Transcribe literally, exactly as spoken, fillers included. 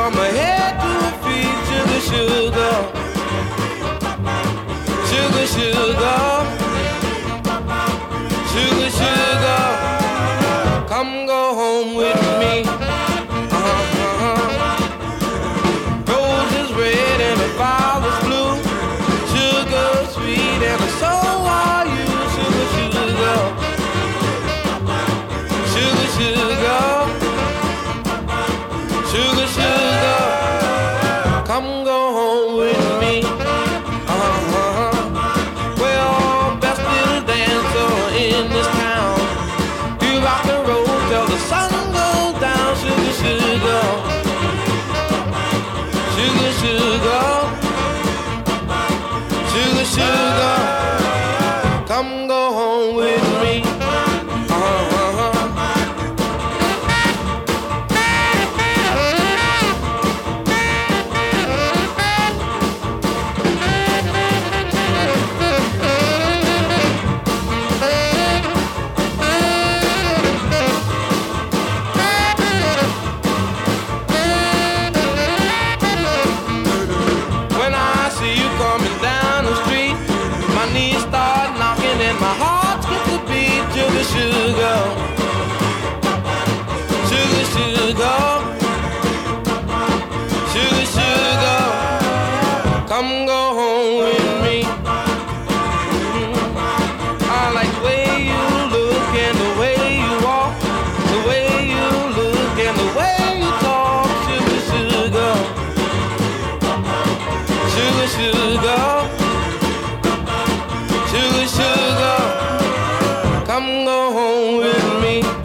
from my head to my feet. Sugar, sugar, sugar, sugar, sugar, sugar. Come go home with me. Uh-huh. Roses red and the flowers blue. Sugar sweet and so are you. Sugar, sugar, sugar, sugar, sugar, sugar. Come go home with me. Uh-huh. Well, best little dancer in this town. You rock and roll till the sun goes down. Sugar, sugar, sugar, sugar, sugar, sugar. Come go home with me. Uh-huh. When I see you coming down the street, my knees start knocking and my heart skips a beat. Sugar, sugar, sugar, sugar, sugar, sugar. Come go home with me. I like the way you look and the way you walk, the way you look and the way you talk. Sugar, sugar, sugar, sugar, sugar, sugar. Come go home with me.